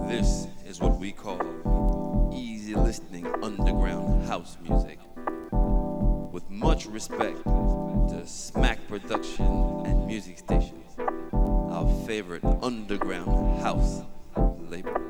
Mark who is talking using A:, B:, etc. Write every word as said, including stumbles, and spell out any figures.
A: This is what we call easy listening underground house music. With much respect to Smack Production and Music Station, our favorite underground house label.